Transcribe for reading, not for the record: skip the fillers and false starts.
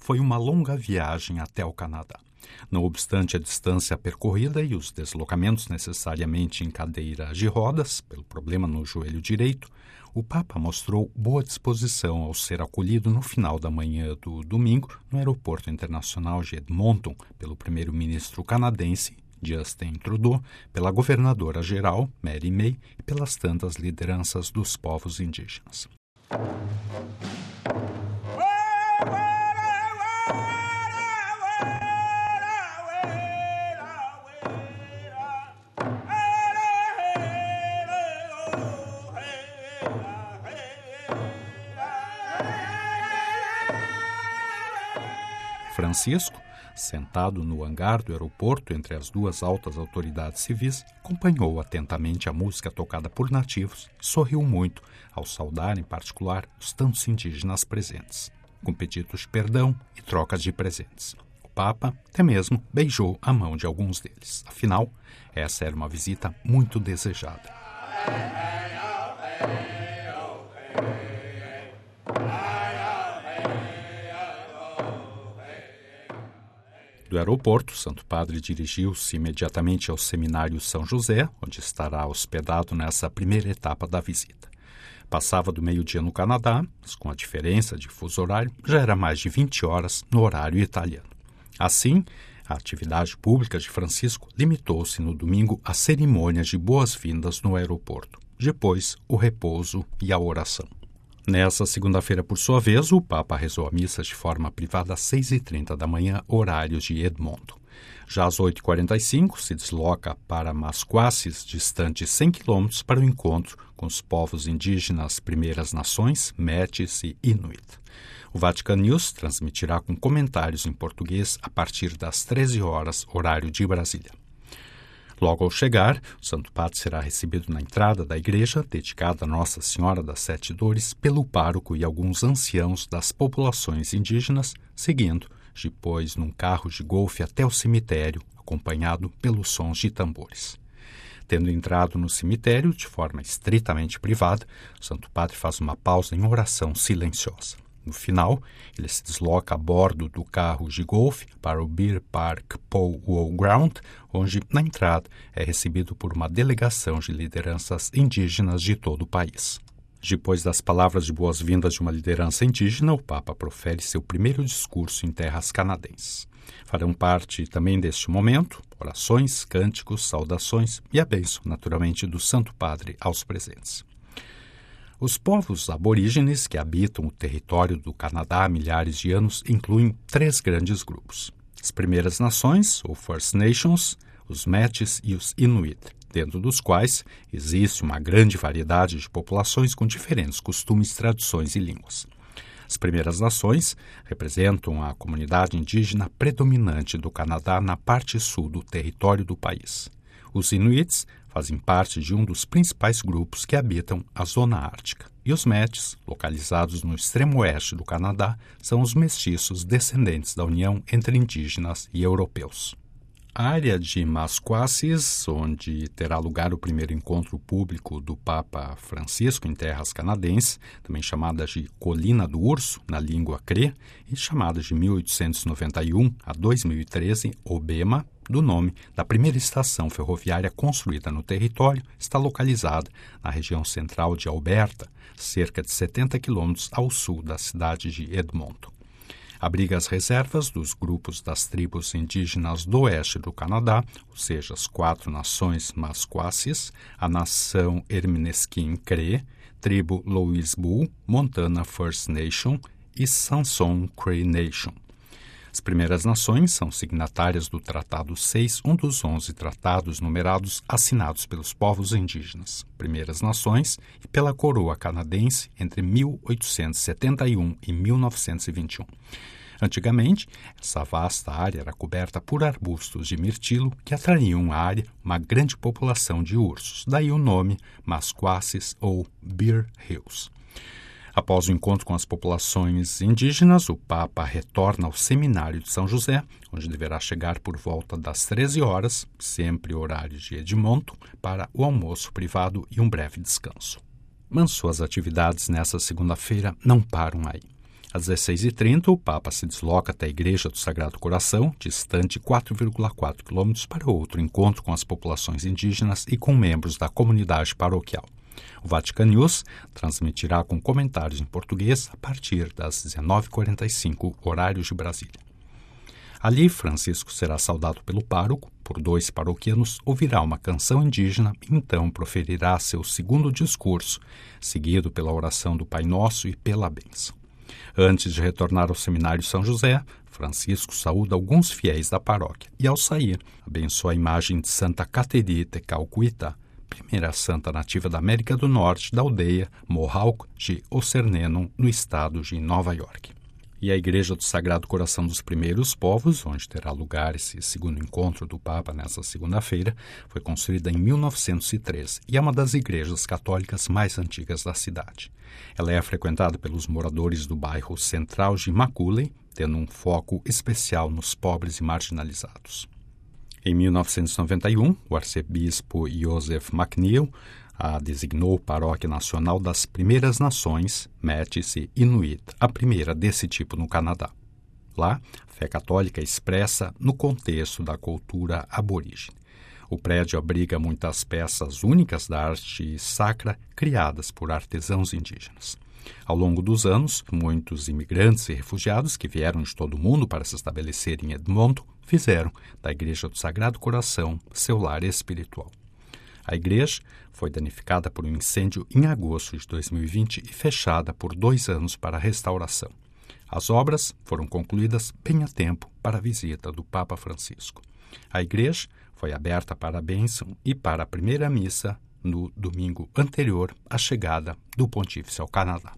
foi uma longa viagem até o Canadá. Não obstante a distância percorrida e os deslocamentos necessariamente em cadeira de rodas, pelo problema no joelho direito, o Papa mostrou boa disposição ao ser acolhido no final da manhã do domingo no Aeroporto Internacional de Edmonton pelo primeiro-ministro canadense Justin Trudeau, pela governadora-geral Mary May e pelas tantas lideranças dos povos indígenas. Francisco, sentado no hangar do aeroporto entre as duas altas autoridades civis, acompanhou atentamente a música tocada por nativos e sorriu muito ao saudar, em particular, os tantos indígenas presentes, com pedidos de perdão e trocas de presentes. O Papa até mesmo beijou a mão de alguns deles. Afinal, essa era uma visita muito desejada. Do aeroporto, o Santo Padre dirigiu-se imediatamente ao Seminário São José, onde estará hospedado nessa primeira etapa da visita. Passava do meio-dia no Canadá, mas com a diferença de fuso horário, já era mais de 20 horas no horário italiano. Assim, a atividade pública de Francisco limitou-se no domingo às cerimônias de boas-vindas no aeroporto, depois o repouso e a oração. Nessa segunda-feira, por sua vez, o Papa rezou a missa de forma privada às 6h30 da manhã, horário de Edmonton. Já às 8h45, se desloca para Masquasis, distante 100 km, para o encontro com os povos indígenas Primeiras Nações, Métis e Inuit. O Vatican News transmitirá com comentários em português a partir das 13 horas, horário de Brasília. Logo ao chegar, o Santo Padre será recebido na entrada da igreja, dedicada a Nossa Senhora das Sete Dores, pelo pároco e alguns anciãos das populações indígenas, seguindo, depois, num carro de golfe até o cemitério, acompanhado pelos sons de tambores. Tendo entrado no cemitério de forma estritamente privada, o Santo Padre faz uma pausa em oração silenciosa. No final, ele se desloca a bordo do carro de golfe para o Beer Park Powwow Ground, onde, na entrada, é recebido por uma delegação de lideranças indígenas de todo o país. Depois das palavras de boas-vindas de uma liderança indígena, o Papa profere seu primeiro discurso em terras canadenses. Farão parte também deste momento orações, cânticos, saudações e a bênção, naturalmente, do Santo Padre aos presentes. Os povos aborígenes que habitam o território do Canadá há milhares de anos incluem 3 grandes grupos. As Primeiras Nações, ou First Nations, os Métis e os Inuit, dentro dos quais existe uma grande variedade de populações com diferentes costumes, tradições e línguas. As Primeiras Nações representam a comunidade indígena predominante do Canadá na parte sul do território do país. Os Inuits fazem parte de um dos principais grupos que habitam a zona ártica. E os Métis, localizados no extremo oeste do Canadá, são os mestiços descendentes da união entre indígenas e europeus. A área de Masquasis, onde terá lugar o primeiro encontro público do Papa Francisco em terras canadenses, também chamada de Colina do Urso, na língua crê, e chamada de 1891 a 2013, Obema, do nome da primeira estação ferroviária construída no território, está localizada na região central de Alberta, cerca de 70 quilômetros ao sul da cidade de Edmonton. Abriga as reservas dos grupos das tribos indígenas do oeste do Canadá, ou seja, as 4 nações Masquasis, a nação Ermineskin Cree, tribo Louisbourg, Montana First Nation e Sanson Cree Nation. As Primeiras Nações são signatárias do Tratado 6, um dos 11 tratados numerados assinados pelos povos indígenas, Primeiras Nações, e pela coroa canadense entre 1871 e 1921. Antigamente, essa vasta área era coberta por arbustos de mirtilo que atraíam à área uma grande população de ursos, daí o nome Masquasis ou Bear Hills. Após o encontro com as populações indígenas, o Papa retorna ao Seminário de São José, onde deverá chegar por volta das 13 horas, sempre horário de Edmonton, para o almoço privado e um breve descanso. Mas suas atividades nessa segunda-feira não param aí. Às 16h30, o Papa se desloca até a Igreja do Sagrado Coração, distante 4,4 quilômetros, para outro encontro com as populações indígenas e com membros da comunidade paroquial. O Vatican News transmitirá com comentários em português a partir das 19h45, horários de Brasília. Ali, Francisco será saudado pelo pároco, por 2 paroquianos, ouvirá uma canção indígena e então proferirá seu segundo discurso, seguido pela oração do Pai Nosso e pela bênção. Antes de retornar ao Seminário São José, Francisco saúda alguns fiéis da paróquia e, ao sair, abençoa a imagem de Santa Caterina Calcuita, primeira santa nativa da América do Norte, da aldeia Mohawk de Ocernenum, no estado de Nova York. E a Igreja do Sagrado Coração dos Primeiros Povos, onde terá lugar esse segundo encontro do Papa nessa segunda-feira, foi construída em 1913 e é uma das igrejas católicas mais antigas da cidade. Ela é frequentada pelos moradores do bairro central de Macaulay, tendo um foco especial nos pobres e marginalizados. Em 1991, o arcebispo Joseph McNeil a designou Paróquia Nacional das Primeiras Nações, Métis Inuit, a primeira desse tipo no Canadá. Lá, a fé católica é expressa no contexto da cultura aborígene. O prédio abriga muitas peças únicas da arte sacra criadas por artesãos indígenas. Ao longo dos anos, muitos imigrantes e refugiados que vieram de todo o mundo para se estabelecer em Edmonton fizeram da Igreja do Sagrado Coração seu lar espiritual. A igreja foi danificada por um incêndio em agosto de 2020 e fechada por 2 anos para restauração. As obras foram concluídas bem a tempo para a visita do Papa Francisco. A igreja foi aberta para a bênção e para a primeira missa no domingo anterior à chegada do Pontífice ao Canadá.